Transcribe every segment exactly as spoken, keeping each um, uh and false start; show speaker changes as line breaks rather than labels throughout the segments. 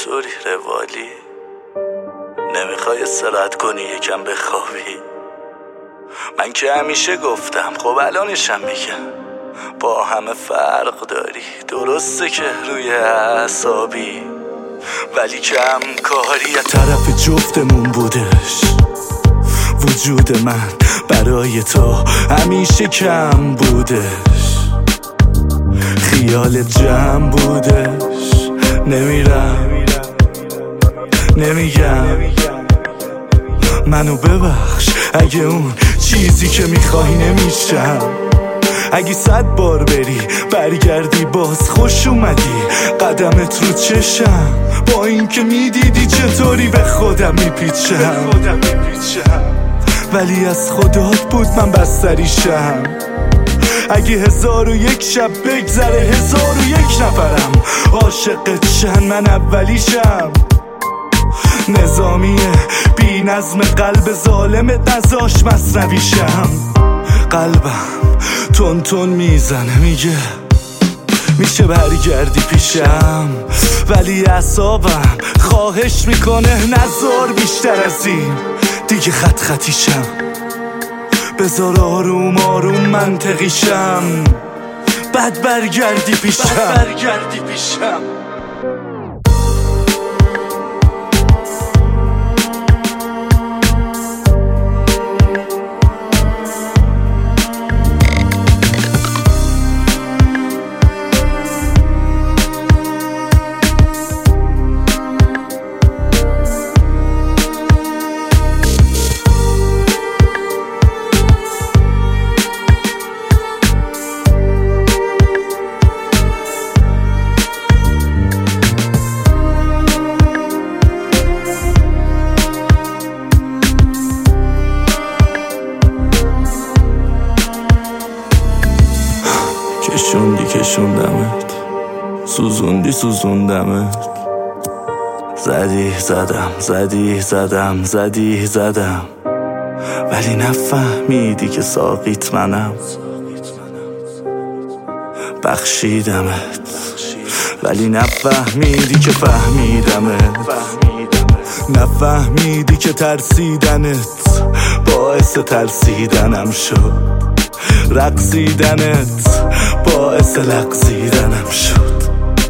چطوری روالی؟ نمیخوای استراحت کنی یکم بخوابی؟ من که همیشه گفتم، خب الانشم میگم، با همه فرق داری. درسته که روی اعصابی، ولی کم کاری از طرف جفتمون بودش. وجود من برای تو همیشه کم بودش، خیال جمع بودش. نمیرم نمیگم منو ببخش اگه اون چیزی که میخوای نمیشم. اگه صد بار بری برگردی باز خوش اومدی، قدمت رو چشم، با این که میدیدی چطوری به خودم میپیچم. ولی از خدات بود من بستریشم. اگه هزار و یک شب بگذره هزار و یک نفرم عاشقت شن، من اولیشم. نظامیه بی نظم قلب ظالمت نزاش مصنویشم. قلبم تون تون میزنه میگه میشه برگردی پیشم، ولی اعصابم خواهش میکنه نذار بیشتر از این دیگه خط خطیشم. بذار آروم آروم منطقیشم، بعد برگردی پیشم بعد برگردی پیشم. کشوندی کشوندمت، سوزوندی سوزوندمت، زدی زدم زدی زدم زدی زدم، ولی نفهمیدی که ساقیت منم. بخشیدمت ولی نفهمیدی که فهمیدمت. نفهمیدی که ترسیدنت باعث ترسیدنم شد، رقصیدنت باعث لغزیدنم شد.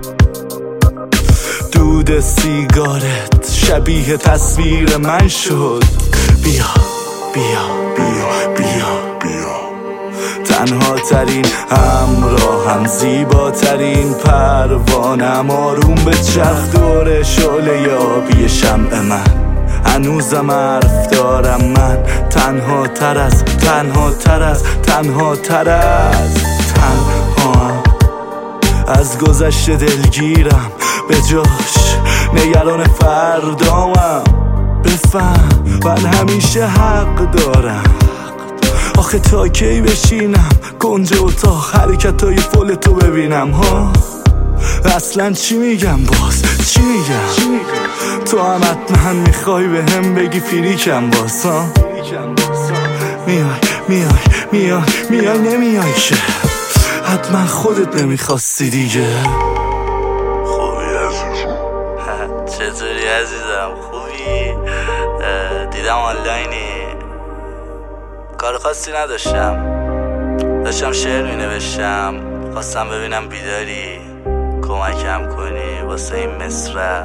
دود سیگارت شبیه تصویر من شد. بیا بیا بیا بیا بیا، تنها ترین همراهم، زیباترین پروانم، آروم به چرخ دور شعله یابی شمع من. هنوزم حرف دارم من، تنها تر از تنها تر از تنها تر از تنها از گذشته دلگیرم، به جاش نگران فردامم. بفهم من همیشه حق دارم، آخه تا کی بشینم کنج اتاق حرکتای فول تو ببینم ها؟ اصلا چی میگم باز چی میگم؟ تو هم حتما میخوای به هم بگی فریکم باز ها؟ میای میای میای میای نمیای که حتما خودت نمیخواستی دیگه. خوبی عزیزم؟ چطوری عزیزم؟ خوبی؟ دیدم آنلاینی، کار خاصی نداشتم، داشتم شعر می نوشتم، خواستم ببینم بیداری، کمکم کنی واسه این مصرع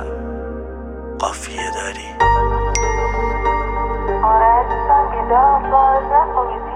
قافیه داری.
آره عزیزم بیدار باز نخوابیدی؟